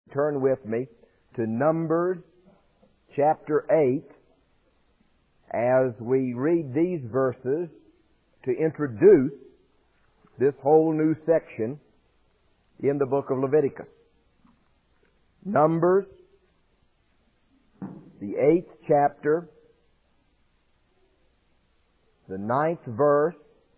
Turn with me to Numbers chapter 8 as we read these verses to introduce this whole new section in the book of Leviticus. Numbers, the 8th chapter, the 9th verse.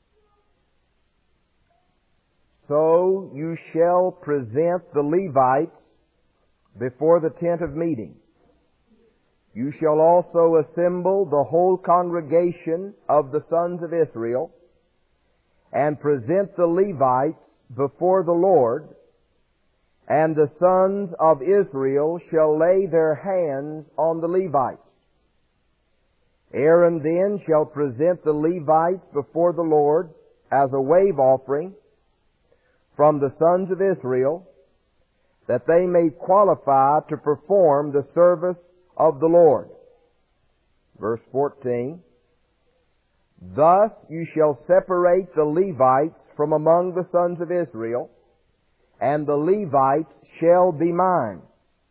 So you shall present the Levites before the tent of meeting. You shall also assemble the whole congregation of the sons of Israel and present the Levites before the Lord, and the sons of Israel shall lay their hands on the Levites. Aaron then shall present the Levites before the Lord as a wave offering from the sons of Israel, that they may qualify to perform the service of the Lord. Verse 14, Thus you shall separate the Levites from among the sons of Israel, and the Levites shall be mine.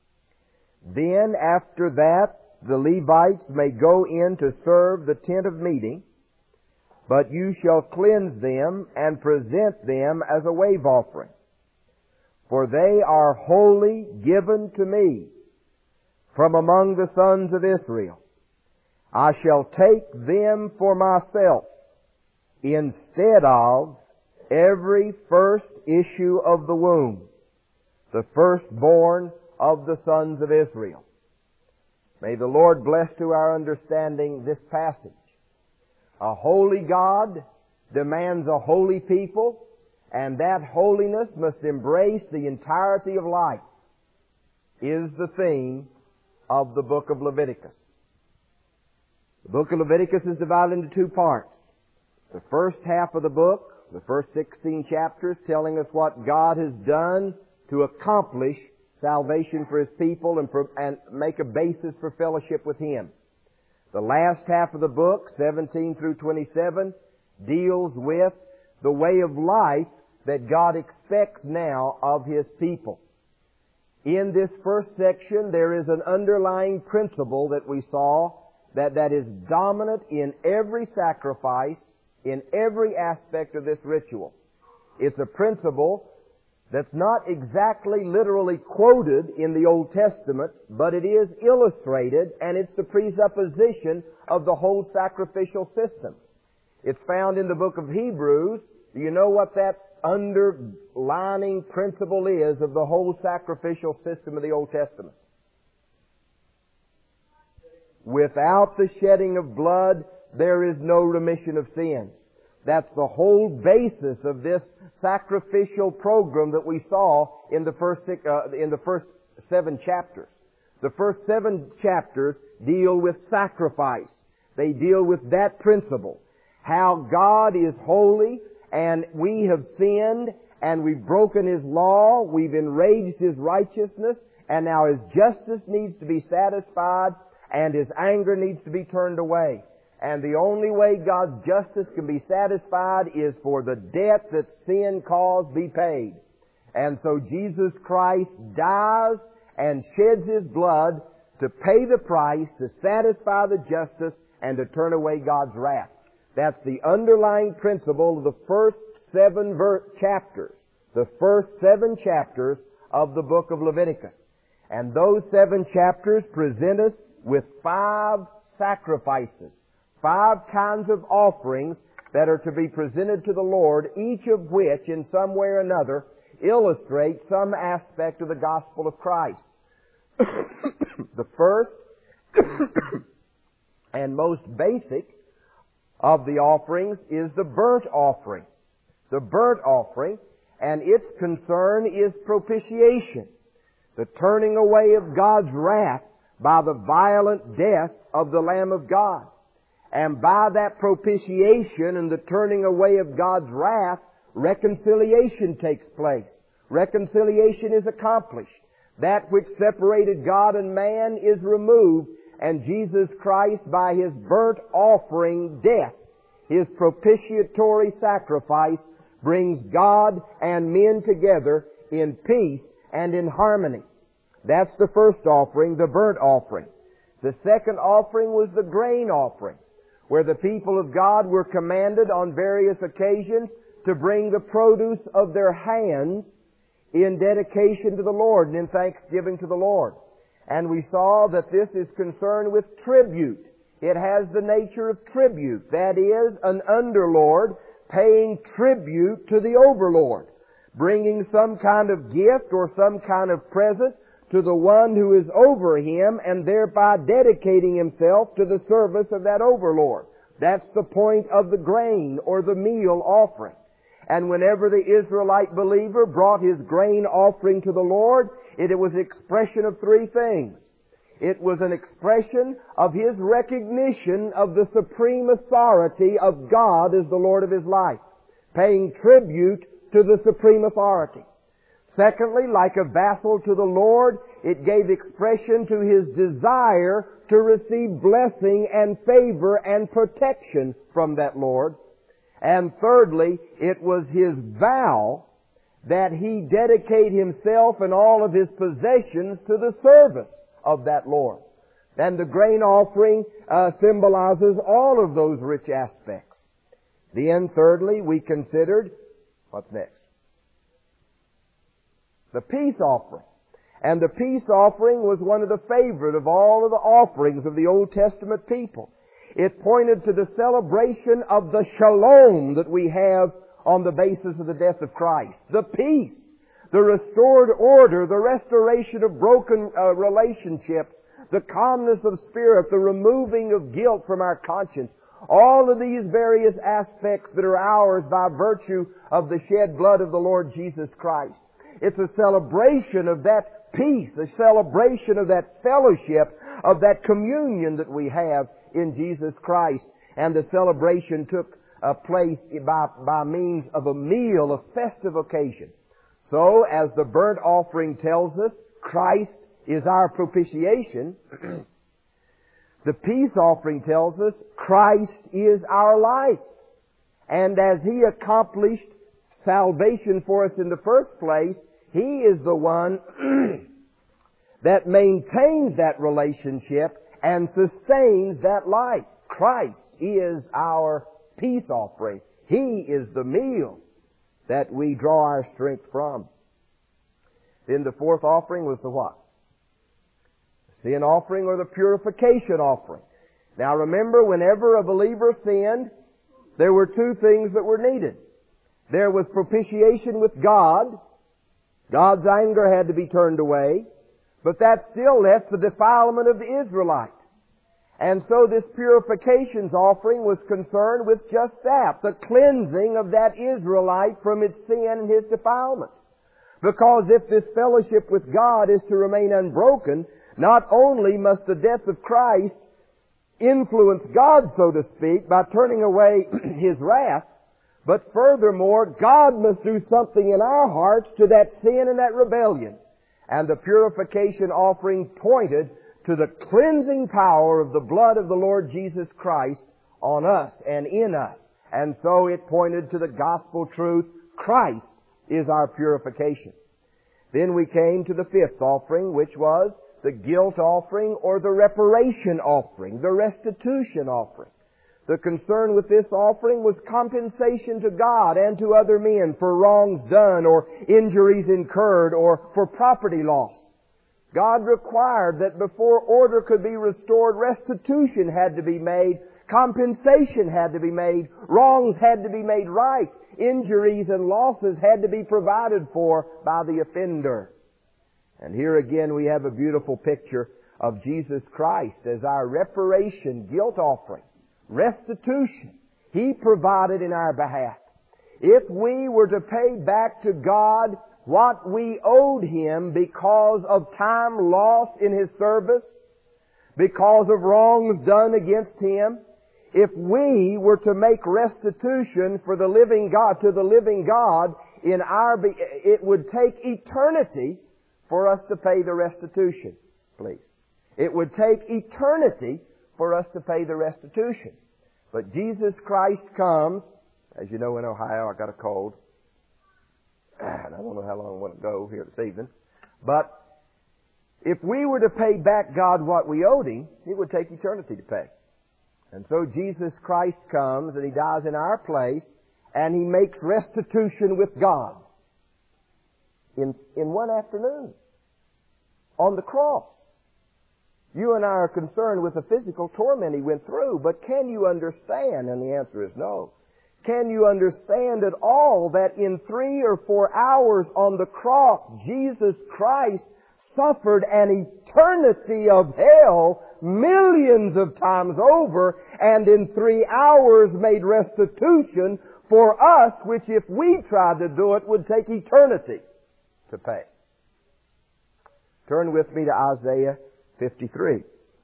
Then after that the Levites may go in to serve the tent of meeting, but you shall cleanse them and present them as a wave offering. For they are wholly given to me from among the sons of Israel. I shall take them for myself instead of every first issue of the womb, the firstborn of the sons of Israel. May the Lord bless to our understanding this passage. A holy God demands a holy people, and that holiness must embrace the entirety of life, is the theme of the book of Leviticus. The book of Leviticus is divided into two parts. The first half of the book, the first 16 chapters, telling us what God has done to accomplish salvation for His people and make a basis for fellowship with Him. The last half of the book, 17 through 27, deals with the way of life that God expects now of His people. In this first section, there is an underlying principle that we saw that is dominant in every sacrifice, in every aspect of this ritual. It's a principle that's not exactly literally quoted in the Old Testament, but it is illustrated, and it's the presupposition of the whole sacrificial system. It's found in the book of Hebrews. Do you know what that underlining principle is of the whole sacrificial system of the Old Testament? Without the shedding of blood, there is no remission of sins. That's the whole basis of this sacrificial program that we saw in the first 7 chapters. The first 7 chapters deal with sacrifice. They deal with that principle. How God is holy, and we have sinned, and we've broken His law, we've enraged His righteousness, and now His justice needs to be satisfied, and His anger needs to be turned away. And the only way God's justice can be satisfied is for the debt that sin caused be paid. And so Jesus Christ dies and sheds His blood to pay the price, to satisfy the justice, and to turn away God's wrath. That's the underlying principle of the first 7 chapters. The first 7 chapters of the book of Leviticus. And those 7 chapters present us with 5 sacrifices. 5 kinds of offerings that are to be presented to the Lord, each of which, in some way or another, illustrates some aspect of the gospel of Christ. The first and most basic of the offerings is the burnt offering. The burnt offering, and its concern is propitiation, the turning away of God's wrath by the violent death of the Lamb of God. And by that propitiation and the turning away of God's wrath, reconciliation takes place. Reconciliation is accomplished. That which separated God and man is removed, and Jesus Christ, by His burnt offering death, His propitiatory sacrifice, brings God and men together in peace and in harmony. That's the first offering, the burnt offering. The second offering was the grain offering, where the people of God were commanded on various occasions to bring the produce of their hands in dedication to the Lord and in thanksgiving to the Lord. And we saw that this is concerned with tribute. It has the nature of tribute. That is, an underlord paying tribute to the overlord, bringing some kind of gift or some kind of present to the one who is over him, and thereby dedicating himself to the service of that overlord. That's the point of the grain or the meal offering. And whenever the Israelite believer brought his grain offering to the Lord, it was an expression of three things. It was an expression of his recognition of the supreme authority of God as the Lord of his life, paying tribute to the supreme authority. Secondly, like a vassal to the Lord, it gave expression to his desire to receive blessing and favor and protection from that Lord. And thirdly, it was his vow that he dedicate himself and all of his possessions to the service of that Lord. And the grain offering symbolizes all of those rich aspects. Then thirdly, we considered, what's next? The peace offering. And the peace offering was one of the favorite of all of the offerings of the Old Testament people. It pointed to the celebration of the shalom that we have on the basis of the death of Christ. The peace, the restored order, the restoration of broken relationships, the calmness of spirit, the removing of guilt from our conscience. All of these various aspects that are ours by virtue of the shed blood of the Lord Jesus Christ. It's a celebration of that peace, a celebration of that fellowship, of that communion that we have in Jesus Christ. And the celebration took place by means of a meal, a festive occasion. So, as the burnt offering tells us, Christ is our propitiation. The peace offering tells us Christ is our life. And as He accomplished salvation for us in the first place, He is the one that maintains that relationship and sustains that life. Christ is our peace offering. He is the meal that we draw our strength from. Then the fourth offering was the what? The sin offering or the purification offering. Now remember, whenever a believer sinned, there were two things that were needed. There was propitiation with God. God's anger had to be turned away. But that still left the defilement of the Israelite. And so this purifications offering was concerned with just that, the cleansing of that Israelite from its sin and his defilement. Because if this fellowship with God is to remain unbroken, not only must the death of Christ influence God, so to speak, by turning away His wrath, but furthermore, God must do something in our hearts to that sin and that rebellion. And the purification offering pointed to the cleansing power of the blood of the Lord Jesus Christ on us and in us. And so it pointed to the gospel truth, Christ is our purification. Then we came to the fifth offering, which was the guilt offering or the reparation offering, the restitution offering. The concern with this offering was compensation to God and to other men for wrongs done or injuries incurred or for property loss. God required that before order could be restored, restitution had to be made, compensation had to be made, wrongs had to be made right, injuries and losses had to be provided for by the offender. And here again we have a beautiful picture of Jesus Christ as our reparation, guilt offering, restitution. He provided in our behalf. If we were to pay back to God what we owed Him because of time lost in His service, because of wrongs done against Him, if we were to make restitution for the living God, to the living God, it would take eternity for us to pay the restitution, please. It would take eternity for us to pay the restitution. But Jesus Christ comes, as you know in Ohio, I got a cold, and I don't know how long I want to go here this evening, but If we were to pay back God what we owed Him, it would take eternity to pay. And so Jesus Christ comes and He dies in our place and He makes restitution with God in one afternoon on the cross. You and I are concerned with the physical torment He went through, but can you understand? And the answer is no. Can you understand at all that in 3 or 4 hours on the cross, Jesus Christ suffered an eternity of hell millions of times over, and in 3 hours made restitution for us, which if we tried to do it would take eternity to pay. Turn with me to Isaiah 53.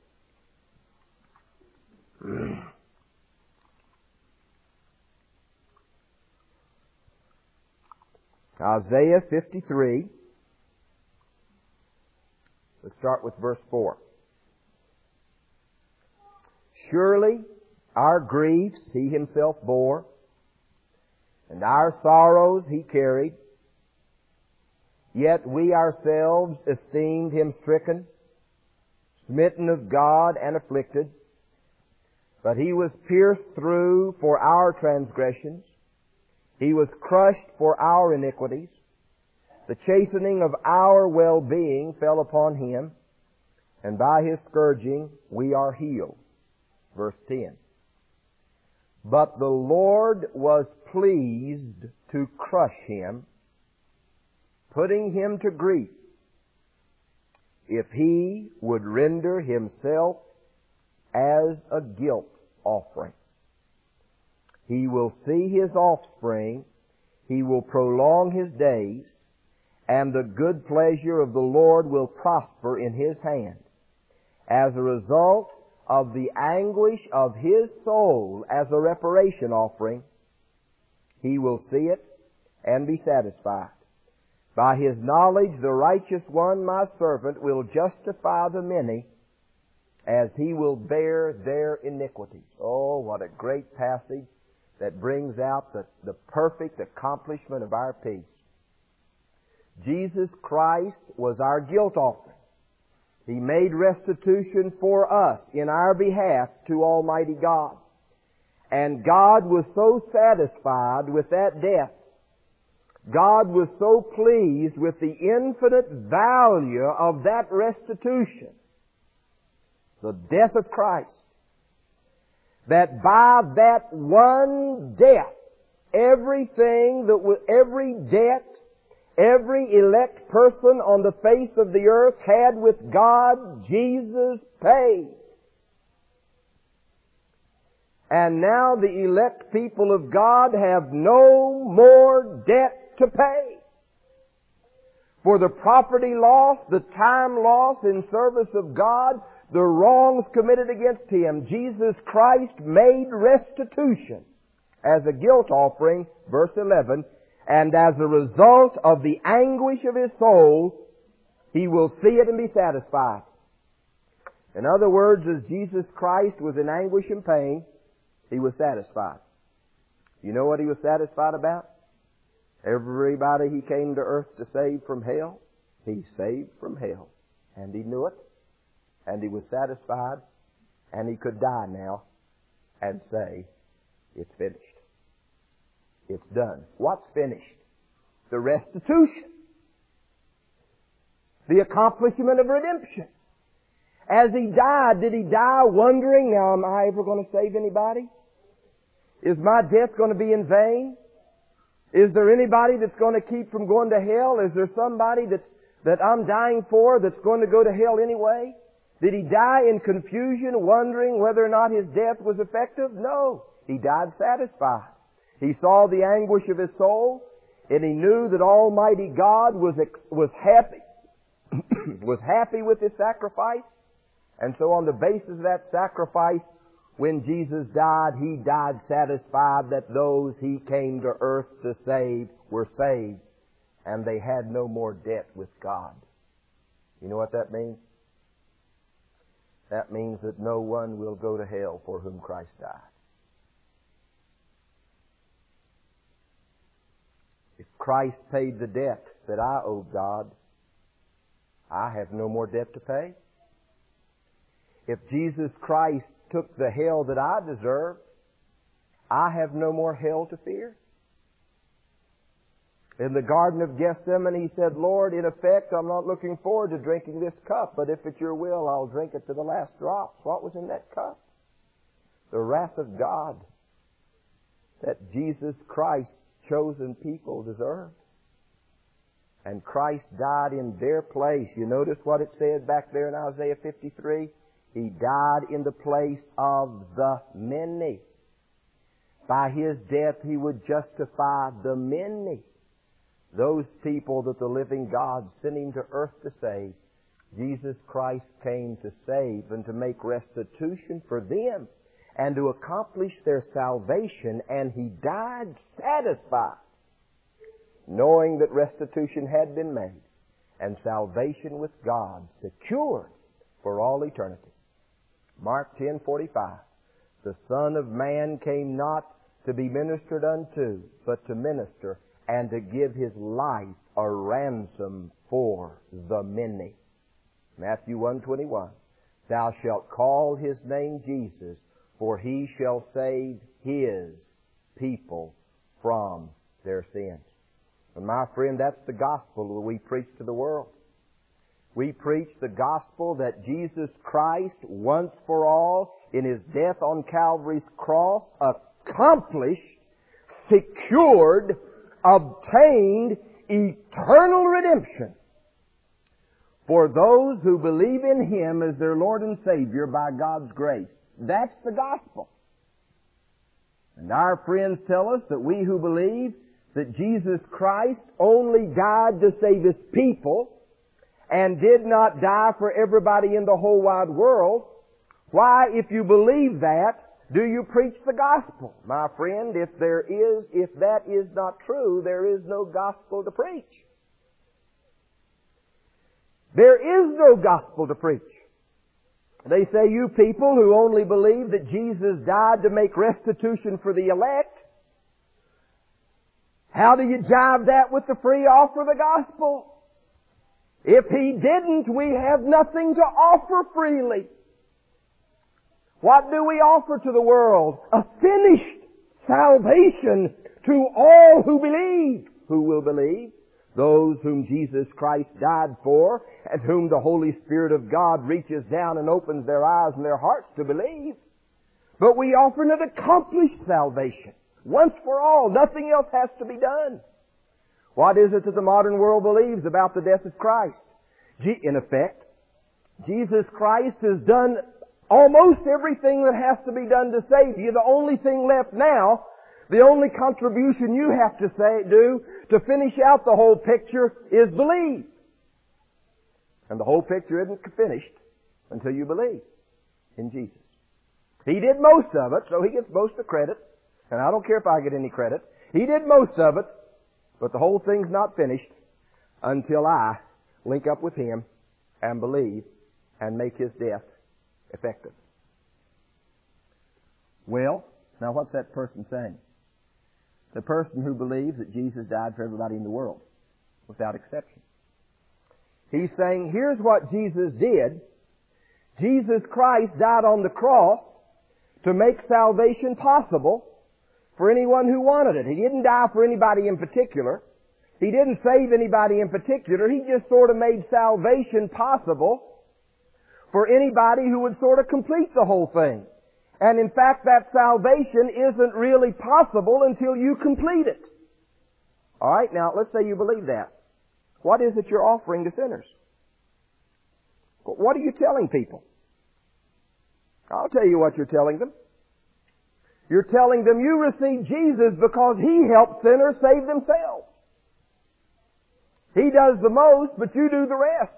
Isaiah 53. Let's start with verse 4. Surely our griefs He Himself bore, and our sorrows He carried. Yet we ourselves esteemed Him stricken, smitten of God, and afflicted. But He was pierced through for our transgressions. He was crushed for our iniquities. The chastening of our well-being fell upon Him, and by His scourging we are healed. Verse 10. But the Lord was pleased to crush Him, putting Him to grief. If He would render Himself as a guilt offering, He will see His offspring, He will prolong His days, and the good pleasure of the Lord will prosper in His hand. As a result of the anguish of His soul as a reparation offering, He will see it and be satisfied. By His knowledge the righteous one, my servant, will justify the many, as He will bear their iniquities. Oh, what a great passage that brings out the perfect accomplishment of our peace. Jesus Christ was our guilt offering. He made restitution for us in our behalf to Almighty God. And God was so satisfied with that death. God was so pleased with the infinite value of that restitution, the death of Christ, that by that one death, every debt, every elect person on the face of the earth had with God, Jesus paid. And now the elect people of God have no more debt to pay. For the property loss, the time loss in service of God, the wrongs committed against Him, Jesus Christ made restitution as a guilt offering, verse 11, and as a result of the anguish of His soul, He will see it and be satisfied. In other words, as Jesus Christ was in anguish and pain, He was satisfied. You know what He was satisfied about? Everybody He came to earth to save from hell, He saved from hell. And He knew it, and He was satisfied, and He could die now and say, it's finished. It's done. What's finished? The restitution. The accomplishment of redemption. As He died, did He die wondering, now am I ever going to save anybody? Is my death going to be in vain? Is there anybody that's going to keep from going to hell? Is there somebody that I'm dying for that's going to go to hell anyway? Did He die in confusion, wondering whether or not His death was effective? No. He died satisfied. He saw the anguish of His soul, and He knew that Almighty God was happy, was happy with His sacrifice. And so on the basis of that sacrifice, when Jesus died, He died satisfied that those He came to earth to save were saved, and they had no more debt with God. You know what that means? That means that no one will go to hell for whom Christ died. If Christ paid the debt that I owed God, I have no more debt to pay. If Jesus Christ took the hell that I deserve, I have no more hell to fear. In the Garden of Gethsemane, He said, Lord, in effect, I'm not looking forward to drinking this cup, but if it's your will, I'll drink it to the last drop. What was in that cup? The wrath of God that Jesus Christ's chosen people deserved. And Christ died in their place. You notice what it said back there in Isaiah 53? He died in the place of the many. By His death, He would justify the many. Those people that the living God sent Him to earth to save. Jesus Christ came to save and to make restitution for them and to accomplish their salvation, and He died satisfied, knowing that restitution had been made and salvation with God secured for all eternity. Mark 10:45. The Son of Man came not to be ministered unto, but to minister and to give His life a ransom for the many. Matthew 1:21. Thou shalt call His name Jesus, for He shall save His people from their sins. And my friend, that's the gospel that we preach to the world. We preach the gospel that Jesus Christ, once for all, in His death on Calvary's cross, accomplished, secured, obtained eternal redemption for those who believe in Him as their Lord and Savior by God's grace. That's the gospel. And our friends tell us that we who believe that Jesus Christ only died to save His people and did not die for everybody in the whole wide world, why, if you believe that, do you preach the gospel? My friend, if that is not true, there is no gospel to preach. There is no gospel to preach. They say, you people who only believe that Jesus died to make restitution for the elect, how do you jive that with the free offer of the gospel? If He didn't, we have nothing to offer freely. What do we offer to the world? A finished salvation to all who believe. Who will believe? Those whom Jesus Christ died for and whom the Holy Spirit of God reaches down and opens their eyes and their hearts to believe. But we offer an accomplished salvation. Once for all. Nothing else has to be done. What is it that the modern world believes about the death of Christ? In effect, Jesus Christ has done almost everything that has to be done to save you. The only thing left now, the only contribution you have to do to finish out the whole picture is believe. And the whole picture isn't finished until you believe in Jesus. He did most of it, so He gets most of the credit. And I don't care if I get any credit. He did most of it, but the whole thing's not finished until I link up with Him and believe and make His death effective. Well, now what's that person saying? The person who believes that Jesus died for everybody in the world, without exception. He's saying, here's what Jesus did. Jesus Christ died on the cross to make salvation possible for anyone who wanted it. He didn't die for anybody in particular. He didn't save anybody in particular. He just sort of made salvation possible for anybody who would sort of complete the whole thing. And in fact, that salvation isn't really possible until you complete it. Alright, now let's say you believe that. What is it you're offering to sinners? What are you telling people? I'll tell you what you're telling them. You're telling them you received Jesus because He helped sinners save themselves. He does the most, but you do the rest.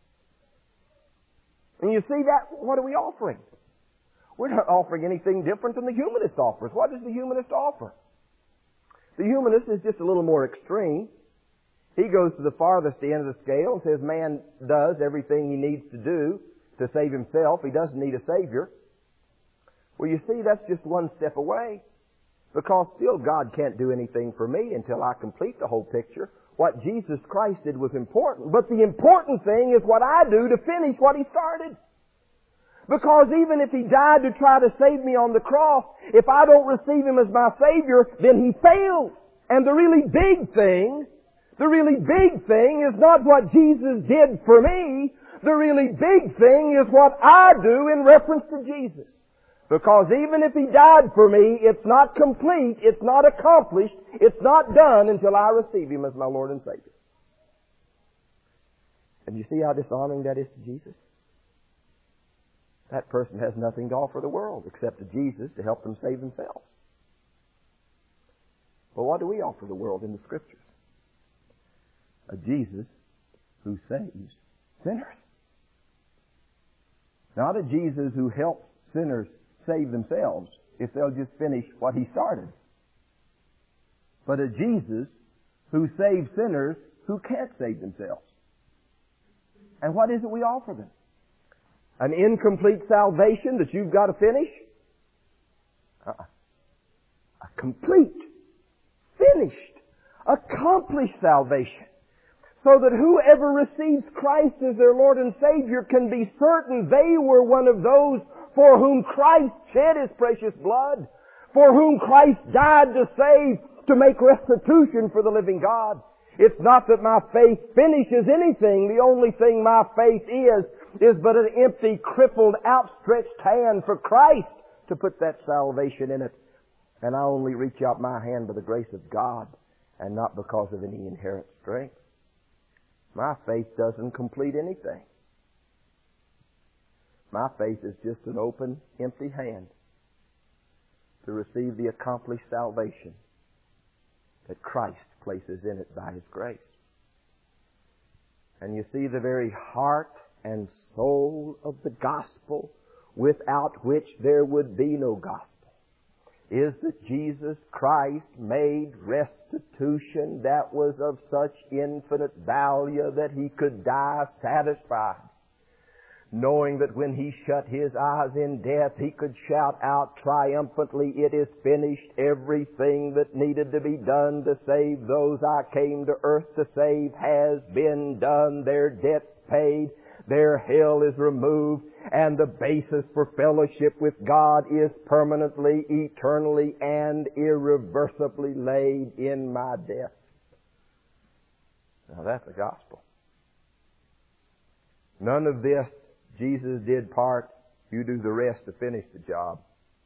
And you see that, what are we offering? We're not offering anything different than the humanist offers. What does the humanist offer? The humanist is just a little more extreme. He goes to the farthest end of the scale and says man does everything he needs to do to save himself. He doesn't need a Savior. Well, you see, that's just one step away. Because still God can't do anything for me until I complete the whole picture. What Jesus Christ did was important. But the important thing is what I do to finish what He started. Because even if He died to try to save me on the cross, if I don't receive Him as my Savior, then He failed. And the really big thing is not what Jesus did for me. The really big thing is what I do in reference to Jesus. Because even if He died for me, it's not complete, it's not accomplished, it's not done until I receive Him as my Lord and Savior. And you see how dishonoring that is to Jesus? That person has nothing to offer the world except to Jesus to help them save themselves. But what do we offer the world in the Scriptures? A Jesus who saves sinners. Not a Jesus who helps sinners save themselves if they'll just finish what He started. But a Jesus who saves sinners who can't save themselves. And what is it we offer them? An incomplete salvation that you've got to finish? A complete, finished, accomplished salvation. So that whoever receives Christ as their Lord and Savior can be certain they were one of those for whom Christ shed His precious blood, for whom Christ died to save, to make restitution for the living God. It's not that my faith finishes anything. The only thing my faith is but an empty, crippled, outstretched hand for Christ to put that salvation in it. And I only reach out my hand by the grace of God and not because of any inherent strength. My faith doesn't complete anything. My faith is just an open, empty hand to receive the accomplished salvation that Christ places in it by His grace. And you see, the very heart and soul of the gospel, without which there would be no gospel, is that Jesus Christ made restitution that was of such infinite value that He could die satisfied, knowing that when He shut His eyes in death, He could shout out triumphantly, "It is finished." Everything that needed to be done to save those I came to earth to save has been done. Their debts paid, their hell is removed, and the basis for fellowship with God is permanently, eternally, and irreversibly laid in my death. Now that's the gospel. None of this, Jesus did part, you do the rest to finish the job.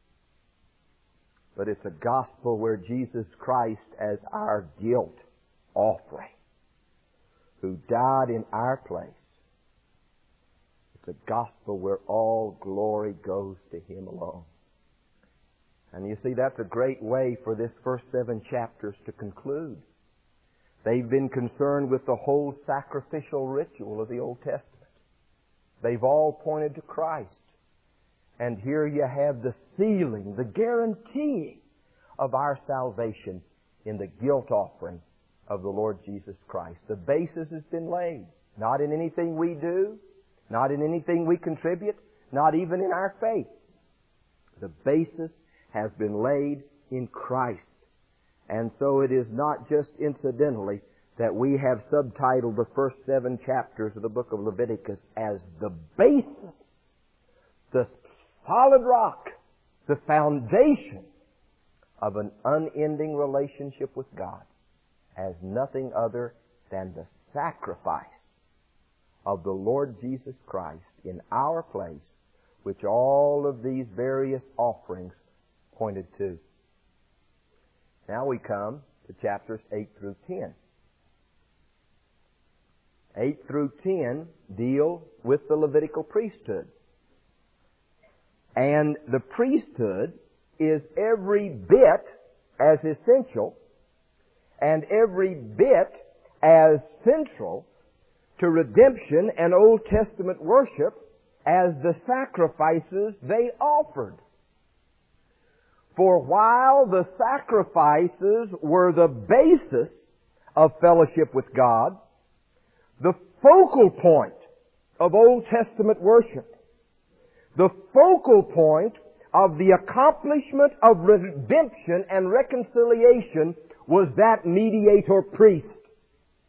But it's a gospel where Jesus Christ as our guilt offering, who died in our place. It's a gospel where all glory goes to Him alone. And you see, that's a great way for this first 7 chapters to conclude. They've been concerned with the whole sacrificial ritual of the Old Testament. They've all pointed to Christ. And here you have the sealing, the guaranteeing of our salvation in the guilt offering of the Lord Jesus Christ. The basis has been laid, not in anything we do, not in anything we contribute, not even in our faith. The basis has been laid in Christ. And so it is not just incidentally that we have subtitled the first 7 chapters of the book of Leviticus as the basis, the solid rock, the foundation of an unending relationship with God, as nothing other than the sacrifice of the Lord Jesus Christ in our place, which all of these various offerings pointed to. Now we come to chapters 8 through 10. 8 through 10 deal with the Levitical priesthood. And the priesthood is every bit as essential and every bit as central to redemption and Old Testament worship as the sacrifices they offered. For while the sacrifices were the basis of fellowship with God, the focal point of Old Testament worship, the focal point of the accomplishment of redemption and reconciliation was that mediator priest.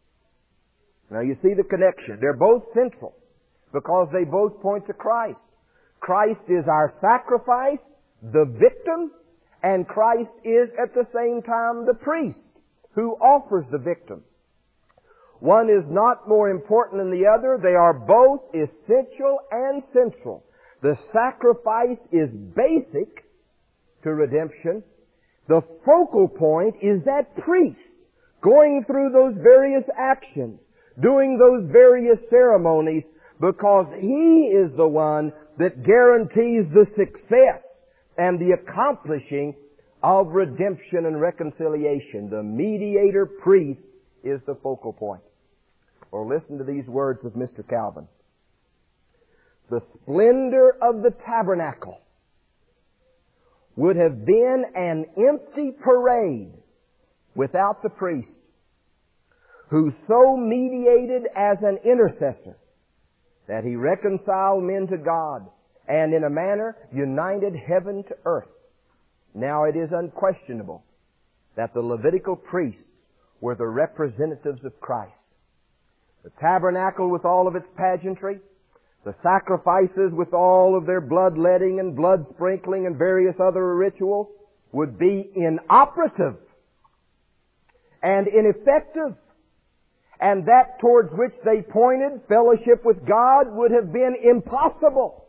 Now you see the connection. They're both central because they both point to Christ. Christ is our sacrifice, the victim, and Christ is at the same time the priest who offers the victim. One is not more important than the other. They are both essential and central. The sacrifice is basic to redemption. The focal point is that priest going through those various actions, doing those various ceremonies, because he is the one that guarantees the success and the accomplishing of redemption and reconciliation. The mediator priest is the focal point. Or listen to these words of Mr. Calvin. The splendor of the tabernacle would have been an empty parade without the priest, who so mediated as an intercessor that he reconciled men to God and in a manner united heaven to earth. Now it is unquestionable that the Levitical priests were the representatives of Christ. The tabernacle with all of its pageantry, the sacrifices with all of their bloodletting and blood sprinkling and various other rituals would be inoperative and ineffective. And that towards which they pointed, fellowship with God, would have been impossible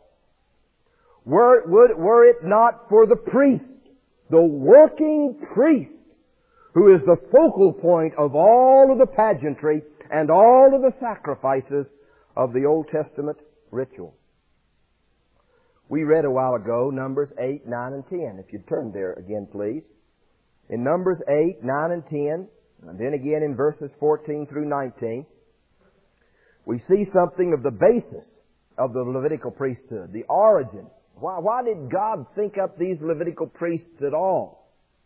were it not for the priest, the working priest, who is the focal point of all of the pageantry and all of the sacrifices of the Old Testament ritual. We read a while ago Numbers 8, 9, and 10. If you'd turn there again, please. In Numbers 8, 9, and 10, and then again in verses 14 through 19, we see something of the basis of the Levitical priesthood, the origin. Why did God think up these Levitical priests at all?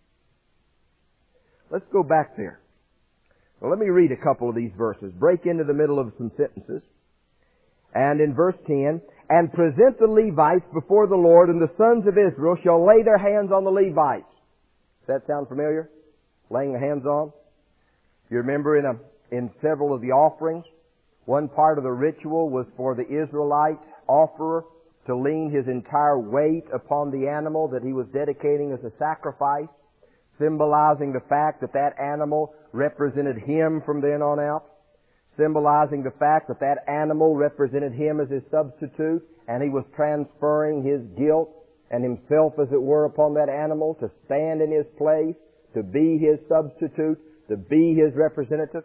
Let's go back there. Well, let me read a couple of these verses. Break into the middle of some sentences. And in verse 10, and present the Levites before the Lord, and the sons of Israel shall lay their hands on the Levites. Does that sound familiar? Laying the hands on? You remember in several of the offerings, one part of the ritual was for the Israelite offerer to lean his entire weight upon the animal that he was dedicating as a sacrifice, symbolizing the fact that that animal represented him from then on out, symbolizing the fact that that animal represented him as his substitute, and he was transferring his guilt and himself, as it were, upon that animal to stand in his place, to be his substitute, to be his representative.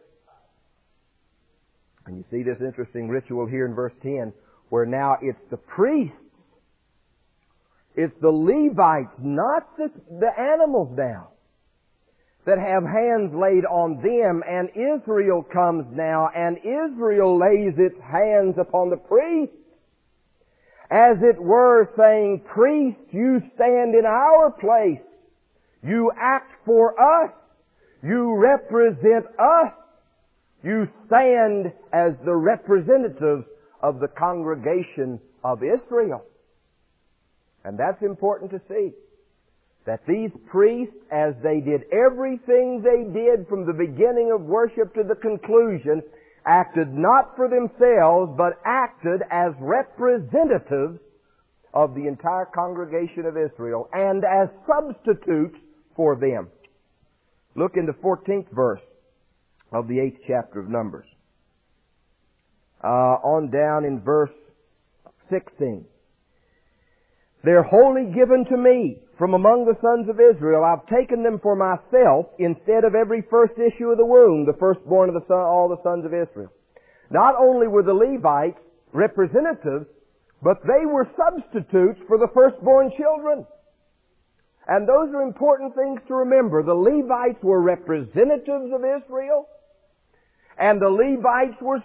And you see this interesting ritual here in verse 10, where now it's the priests, it's the Levites, not the animals now, that have hands laid on them, and Israel comes now, and Israel lays its hands upon the priests, as it were saying, priest, you stand in our place. You act for us. You represent us. You stand as the representatives of the congregation of Israel. And that's important to see. That these priests, as they did everything they did from the beginning of worship to the conclusion, acted not for themselves, but acted as representatives of the entire congregation of Israel and as substitutes for them. Look in the 14th verse of the 8th chapter of Numbers. On down in verse 16. They're wholly given to me from among the sons of Israel. I've taken them for myself instead of every first issue of the womb, the firstborn of all the sons of Israel. Not only were the Levites representatives, but they were substitutes for the firstborn children. And those are important things to remember. The Levites were representatives of Israel, and the Levites were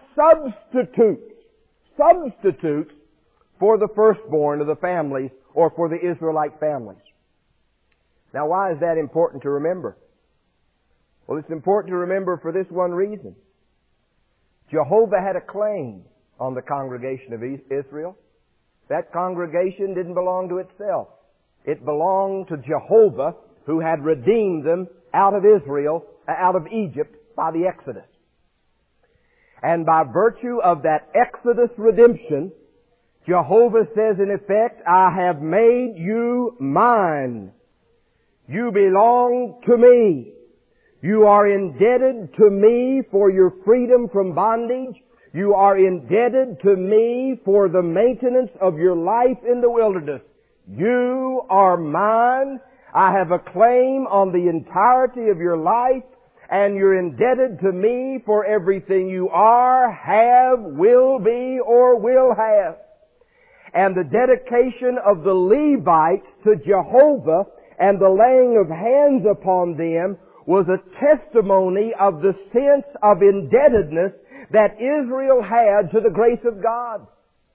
substitutes for the firstborn of the families or for the Israelite families. Now, why is that important to remember? Well, it's important to remember for this one reason. Jehovah had a claim on the congregation of Israel. That congregation didn't belong to itself. It belonged to Jehovah, who had redeemed them out of Israel, out of Egypt by the Exodus. And by virtue of that Exodus redemption, Jehovah says in effect, I have made you mine. You belong to me. You are indebted to me for your freedom from bondage. You are indebted to me for the maintenance of your life in the wilderness. You are mine. I have a claim on the entirety of your life, and you're indebted to me for everything you are, have, will be, or will have. And the dedication of the Levites to Jehovah and the laying of hands upon them was a testimony of the sense of indebtedness that Israel had to the grace of God.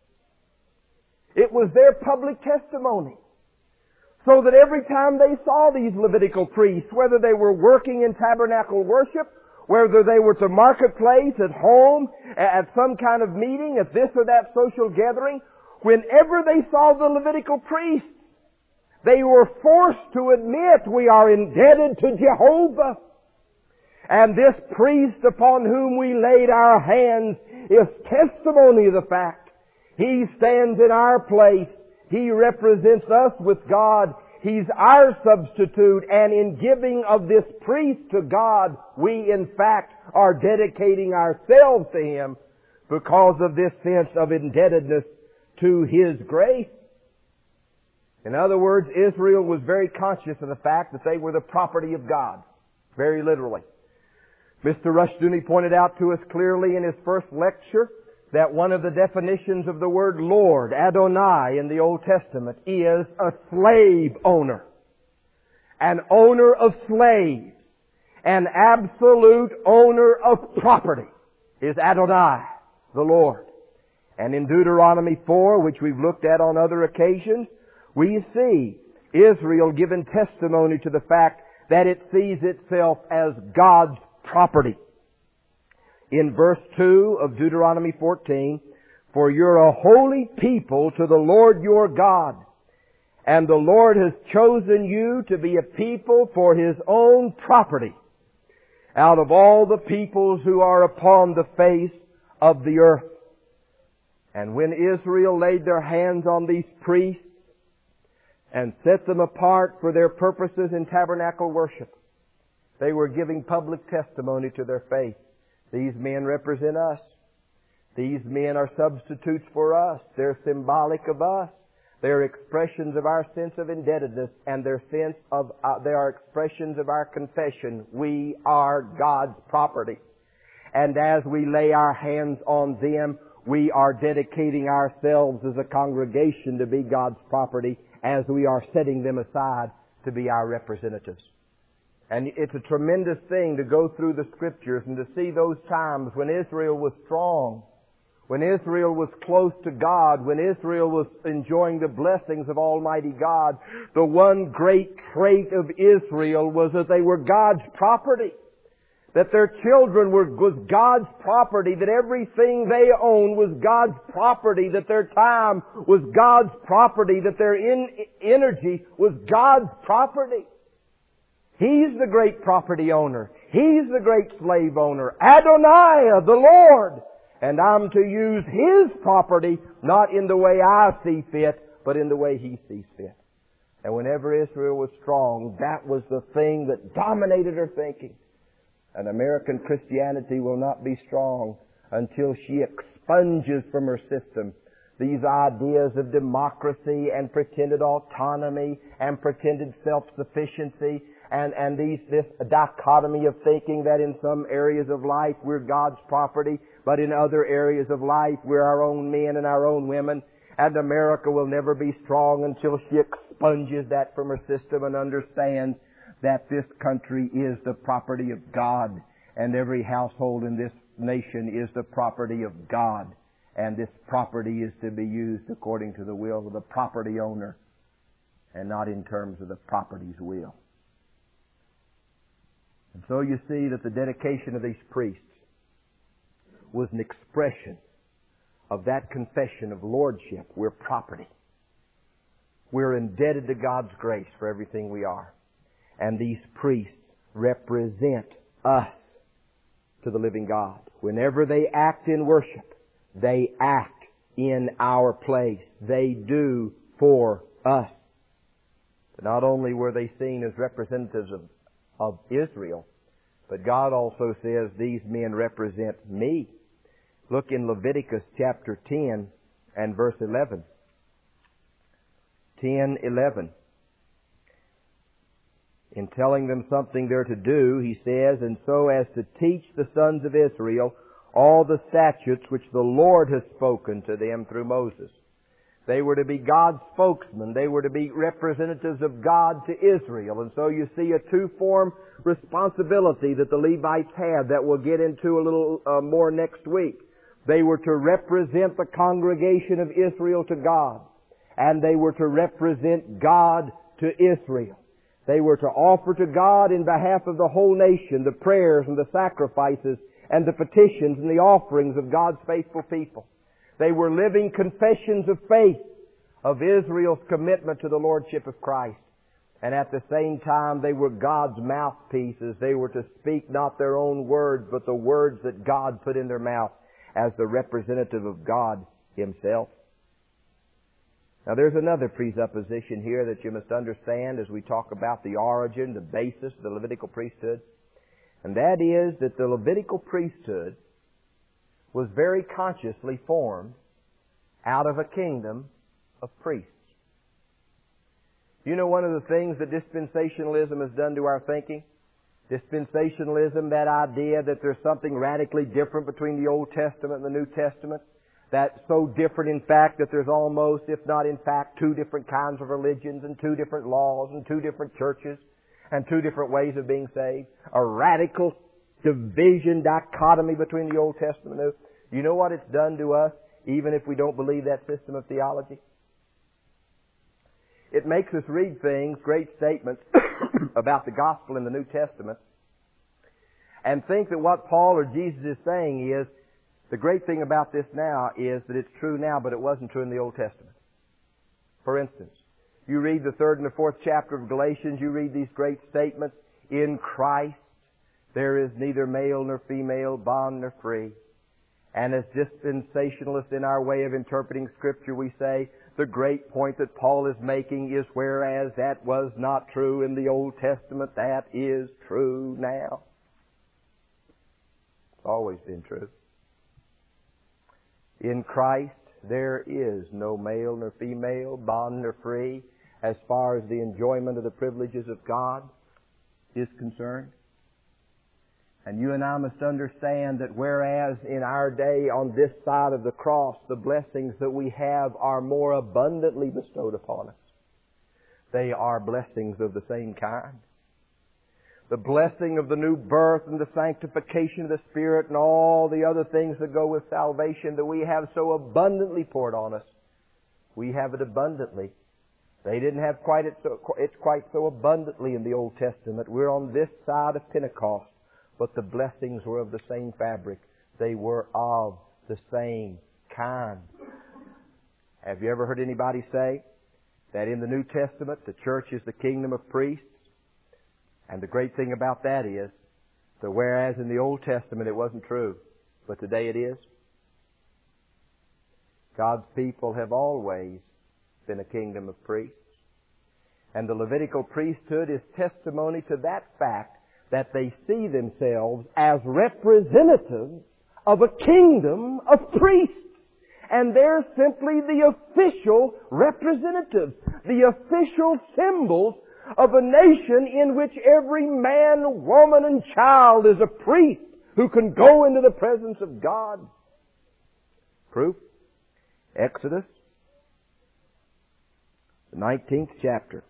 It was their public testimony. So that every time they saw these Levitical priests, whether they were working in tabernacle worship, whether they were at the marketplace, at home, at some kind of meeting, at this or that social gathering, whenever they saw the Levitical priests, they were forced to admit we are indebted to Jehovah. And this priest upon whom we laid our hands is testimony of the fact. He stands in our place. He represents us with God. He's our substitute. And in giving of this priest to God, we in fact are dedicating ourselves to Him because of this sense of indebtedness to His grace. In other words, Israel was very conscious of the fact that they were the property of God. Very literally. Mr. Rushdoony pointed out to us clearly in his first lecture that one of the definitions of the word Lord, Adonai, in the Old Testament is a slave owner. An owner of slaves. An absolute owner of property is Adonai, the Lord. And in Deuteronomy 4, which we've looked at on other occasions, we see Israel giving testimony to the fact that it sees itself as God's property. In verse 2 of Deuteronomy 14, for you're a holy people to the Lord your God, and the Lord has chosen you to be a people for His own property out of all the peoples who are upon the face of the earth. And when Israel laid their hands on these priests and set them apart for their purposes in tabernacle worship, they were giving public testimony to their faith. These men represent us. These men are substitutes for us. They're symbolic of us. They're expressions of our sense of indebtedness, and they are expressions of our confession. We are God's property. And as we lay our hands on them, we are dedicating ourselves as a congregation to be God's property as we are setting them aside to be our representatives. And it's a tremendous thing to go through the Scriptures and to see those times when Israel was strong, when Israel was close to God, when Israel was enjoying the blessings of Almighty God. The one great trait of Israel was that they were God's property, that their children was God's property, that everything they owned was God's property, that their time was God's property, that their energy was God's property. He's the great property owner. He's the great slave owner. Adonai, the Lord. And I'm to use His property not in the way I see fit, but in the way He sees fit. And whenever Israel was strong, that was the thing that dominated her thinking. And American Christianity will not be strong until she expunges from her system these ideas of democracy and pretended autonomy and pretended self-sufficiency and this dichotomy of thinking that in some areas of life we're God's property, but in other areas of life we're our own men and our own women. And America will never be strong until she expunges that from her system and understands that this country is the property of God, and every household in this nation is the property of God, and this property is to be used according to the will of the property owner and not in terms of the property's will. And so you see that the dedication of these priests was an expression of that confession of lordship. We're property. We're indebted to God's grace for everything we are. And these priests represent us. to the living God. Whenever they act in worship, they act in our place. They do for us. But not only were they seen as representatives of Israel, but God also says these men represent me. Look in Leviticus chapter 10 and verse 11. 10:11. In telling them something they're to do, he says, and so as to teach the sons of Israel all the statutes which the Lord has spoken to them through Moses. They were to be God's spokesmen. They were to be representatives of God to Israel. And so you see a two-form responsibility that the Levites had that we'll get into a little more next week. They were to represent the congregation of Israel to God, and they were to represent God to Israel. They were to offer to God in behalf of the whole nation the prayers and the sacrifices and the petitions and the offerings of God's faithful people. They were living confessions of faith of Israel's commitment to the Lordship of Christ. And at the same time, they were God's mouthpieces. They were to speak not their own words, but the words that God put in their mouth as the representative of God Himself. Now there's another presupposition here that you must understand as we talk about the origin, the basis of the Levitical priesthood. And that is that the Levitical priesthood was very consciously formed out of a kingdom of priests. You know one of the things that dispensationalism has done to our thinking? Dispensationalism, that idea that there's something radically different between the Old Testament and the New Testament. That's so different, in fact, that there's almost, if not in fact, two different kinds of religions and two different laws and two different churches and two different ways of being saved. A radical division, dichotomy between the Old Testament and the New. You know what it's done to us, even if we don't believe that system of theology? It makes us read things, great statements about the gospel in the New Testament, and think that what Paul or Jesus is saying is, the great thing about this now is that it's true now, but it wasn't true in the Old Testament. For instance, you read the 3rd and the 4th chapter of Galatians, you read these great statements, in Christ there is neither male nor female, bond nor free. And as dispensationalists in our way of interpreting Scripture, we say, the great point that Paul is making is, whereas that was not true in the Old Testament, that is true now. It's always been true. In Christ there is no male nor female, bond nor free, as far as the enjoyment of the privileges of God is concerned. And you and I must understand that whereas in our day on this side of the cross the blessings that we have are more abundantly bestowed upon us, they are blessings of the same kind. The blessing of the new birth and the sanctification of the Spirit and all the other things that go with salvation that we have so abundantly poured on us, we have it abundantly. They didn't have it quite so abundantly in the Old Testament. We're on this side of Pentecost. But the blessings were of the same fabric. They were of the same kind. Have you ever heard anybody say that in the New Testament the church is the kingdom of priests? And the great thing about that is that whereas in the Old Testament it wasn't true, but today it is. God's people have always been a kingdom of priests. And the Levitical priesthood is testimony to that fact, that they see themselves as representatives of a kingdom of priests. And they're simply the official representatives, the official symbols of a nation in which every man, woman, and child is a priest who can go into the presence of God. Proof? Exodus, the 19th chapter.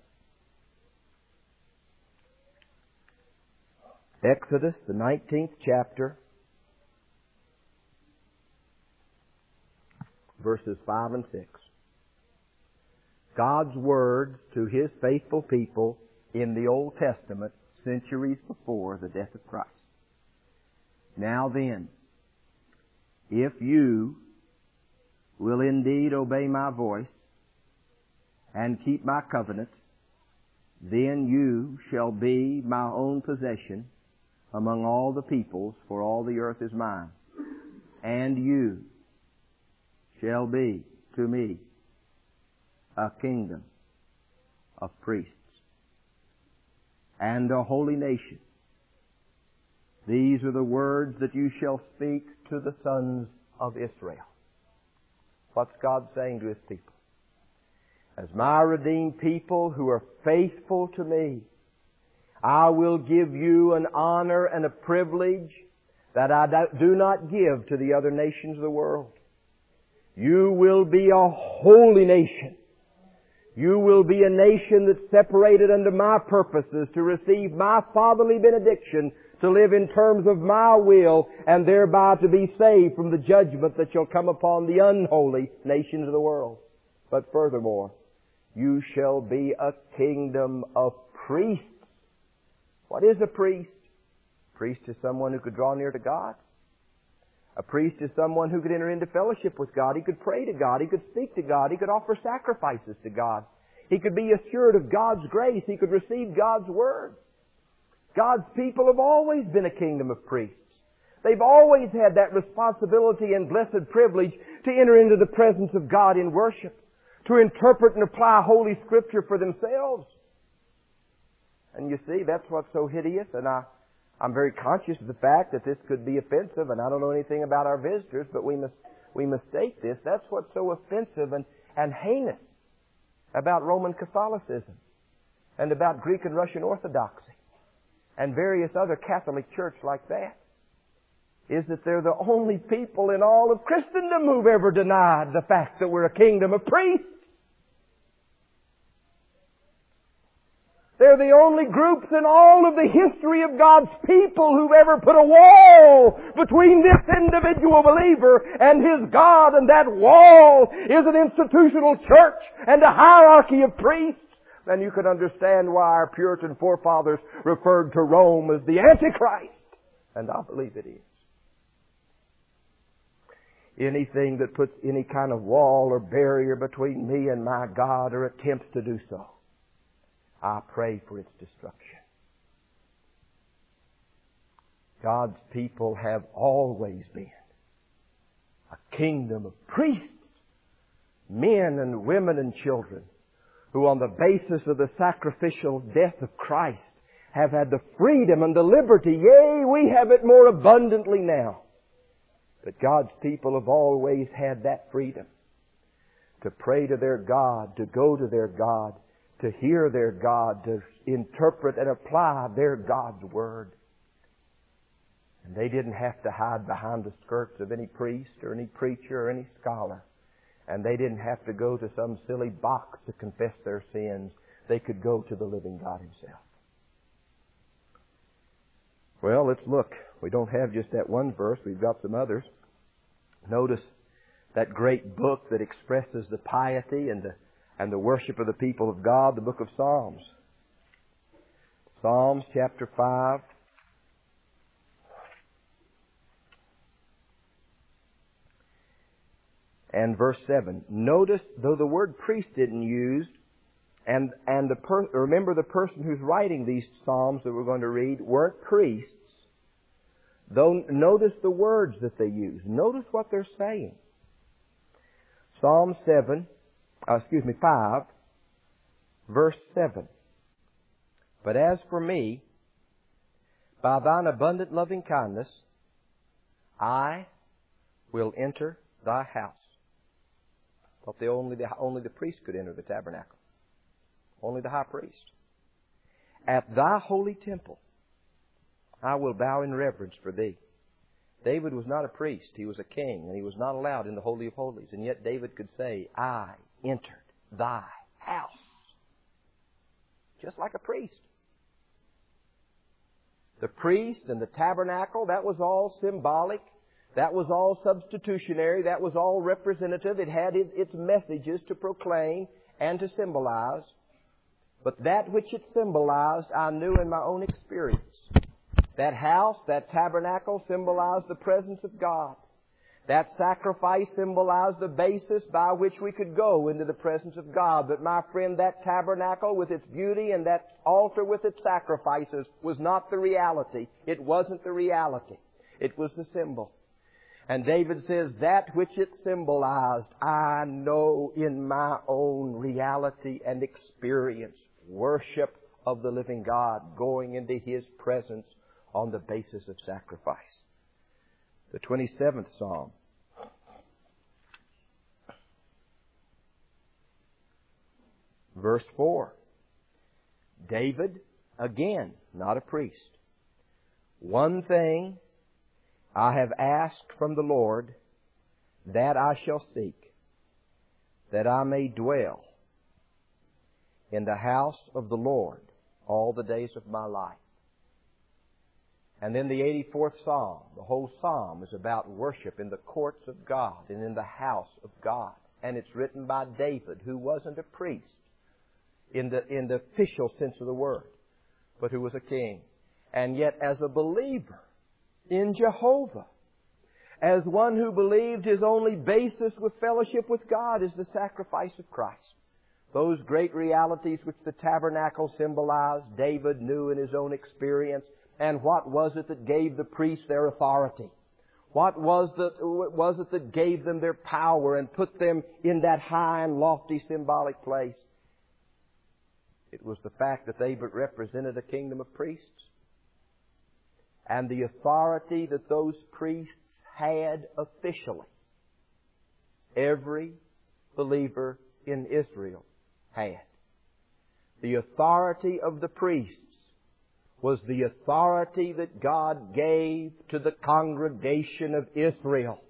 Exodus, the 19th chapter, verses 5 and 6. God's words to His faithful people in the Old Testament, centuries before the death of Christ. Now then, if you will indeed obey my voice and keep my covenant, then you shall be my own possession among all the peoples, for all the earth is mine. And you shall be to me a kingdom of priests and a holy nation. These are the words that you shall speak to the sons of Israel. What's God saying to His people? As my redeemed people who are faithful to me, I will give you an honor and a privilege that I do not give to the other nations of the world. You will be a holy nation. You will be a nation that's separated unto my purposes to receive my fatherly benediction, to live in terms of my will, and thereby to be saved from the judgment that shall come upon the unholy nations of the world. But furthermore, you shall be a kingdom of priests. What is a priest? A priest is someone who could draw near to God. A priest is someone who could enter into fellowship with God. He could pray to God. He could speak to God. He could offer sacrifices to God. He could be assured of God's grace. He could receive God's Word. God's people have always been a kingdom of priests. They've always had that responsibility and blessed privilege to enter into the presence of God in worship, to interpret and apply Holy Scripture for themselves. And you see, that's what's so hideous, and I'm very conscious of the fact that this could be offensive, and I don't know anything about our visitors, but we mistake this. That's what's so offensive and heinous about Roman Catholicism and about Greek and Russian Orthodoxy and various other Catholic church like that, is that they're the only people in all of Christendom who've ever denied the fact that we're a kingdom of priests. They're the only groups in all of the history of God's people who've ever put a wall between this individual believer and his God, and that wall is an institutional church and a hierarcy of priests. Then you can understand why our Puritan forefathers referred to Rome as the Antichrist. And I believe it is. Anything that puts any kind of wall or barrier between me and my God or attempts to do so, I pray for its destruction. God's people have always been a kingdom of priests, men and women and children, who on the basis of the sacrificial death of Christ have had the freedom and the liberty, yea, we have it more abundantly now. But God's people have always had that freedom to pray to their God, to go to their God, to hear their God, to interpret and apply their God's Word. And they didn't have to hide behind the skirts of any priest or any preacher or any scholar. And they didn't have to go to some silly box to confess their sins. They could go to the living God Himself. Well, let's look. We don't have just that one verse. We've got some others. Notice that great book that expresses the piety and the worship of the people of God, the book of Psalms. Psalms chapter 5. And verse 7. Notice, though the word priest isn't used, and remember the person who's writing these Psalms that we're going to read weren't priests, though notice the words that they use. Notice what they're saying. Psalm 5, verse 7. But as for me, by thine abundant loving kindness, I will enter thy house. Thought only the priest could enter the tabernacle. Only the high priest. At thy holy temple, I will bow in reverence for thee. David was not a priest. He was a king, and he was not allowed in the Holy of Holies. And yet David could say, I entered thy house. Just like a priest. The priest and the tabernacle, that was all symbolic. That was all substitutionary. That was all representative. It had its messages to proclaim and to symbolize. But that which it symbolized, I knew in my own experience. That house, that tabernacle, symbolized the presence of God. That sacrifice symbolized the basis by which we could go into the presence of God. But my friend, that tabernacle with its beauty and that altar with its sacrifices was not the reality. It wasn't the reality. It was the symbol. And David says, that which it symbolized, I know in my own reality and experience, worship of the living God, going into His presence on the basis of sacrifice. The 27th Psalm. Verse 4. David, again, not a priest. One thing I have asked from the Lord, that I shall seek, that I may dwell in the house of the Lord all the days of my life. And then the 84th Psalm. The whole Psalm is about worship in the courts of God and in the house of God. And it's written by David, who wasn't a priest in the official sense of the word, but who was a king. And yet as a believer in Jehovah, as one who believed his only basis with fellowship with God is the sacrifice of Christ. Those great realities which the tabernacle symbolized, David knew in his own experience. And what was it that gave the priests their authority? What was it that gave them their power and put them in that high and lofty symbolic place? It was the fact that they represented a kingdom of priests. And the authority that those priests had officially, every believer in Israel had. The authority of the priests was the authority that God gave to the congregation of Israel.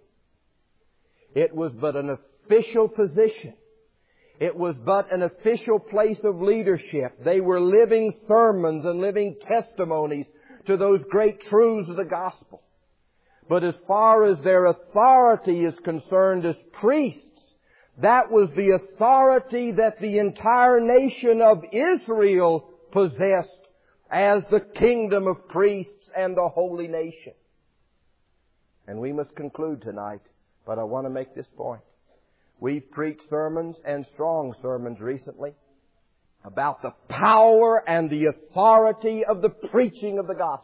It was but an official position. It was but an official place of leadership. They were living sermons and living testimonies to those great truths of the gospel. But as far as their authority is concerned as priests, that was the authority that the entire nation of Israel possessed as the kingdom of priests and the holy nation. And we must conclude tonight, but I want to make this point. We've preached sermons and strong sermons recently about the power and the authority of the preaching of the gospel.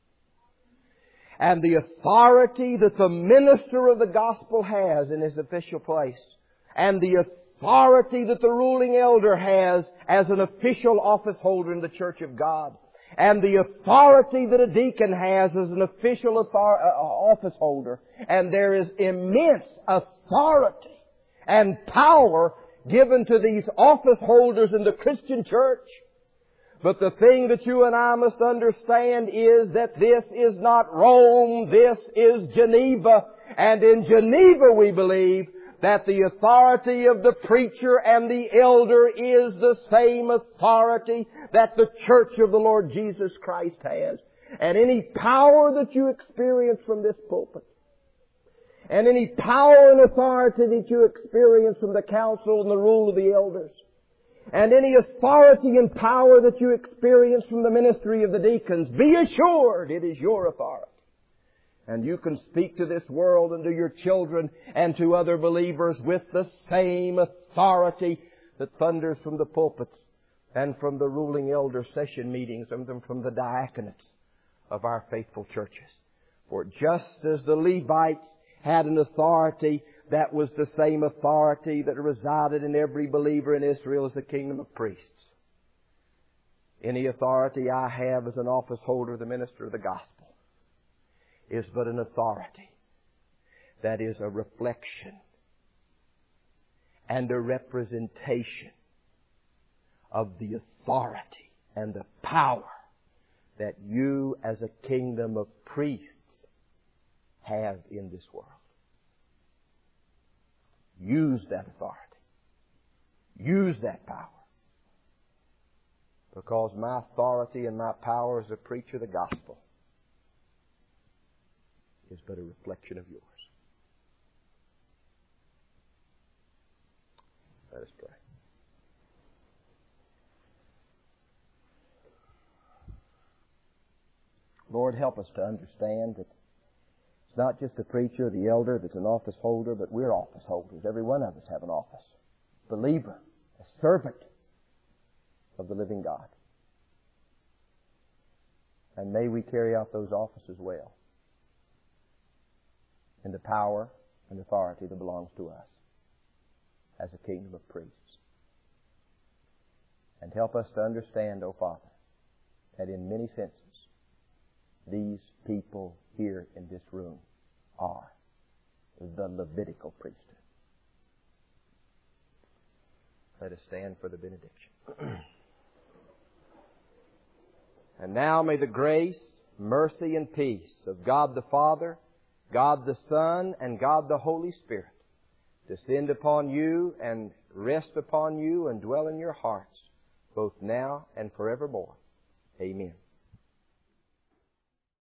And the authority that the minister of the gospel has in his official place. And the authority that the ruling elder has as an official office holder in the church of God. And the authority that a deacon has as an official office holder. And there is immense authority and power given to these office holders in the Christian church. But the thing that you and I must understand is that this is not Rome, this is Geneva. And in Geneva we believe that the authority of the preacher and the elder is the same authority that the church of the Lord Jesus Christ has. And any power that you experience from this pulpit, and any power and authority that you experience from the council and the rule of the elders, and any authority and power that you experience from the ministry of the deacons, be assured it is your authority. And you can speak to this world and to your children and to other believers with the same authority that thunders from the pulpits and from the ruling elder session meetings and from the diaconates of our faithful churches. For just as the Levites had an authority, that was the same authority that resided in every believer in Israel as the kingdom of priests. Any authority I have as an office holder, the minister of the gospel, is but an authority that is a reflection and a representation of the authority and the power that you as a kingdom of priests have in this world. Use that authority. Use that power. Because my authority and my power as a preacher of the gospel is but a reflection of yours. Let us pray. Lord, help us to understand that It's not just the preacher, the elder that's an office holder, but we're office holders. Every one of us have an office. Believer, a servant of the living God. And may we carry out those offices well in the power and authority that belongs to us as a kingdom of priests. And help us to understand, O Father, that in many senses, these people here in this room are the Levitical priesthood. Let us stand for the benediction. And now may the grace, mercy, and peace of God the Father, God the Son, and God the Holy Spirit descend upon you and rest upon you and dwell in your hearts, both now and forevermore. Amen.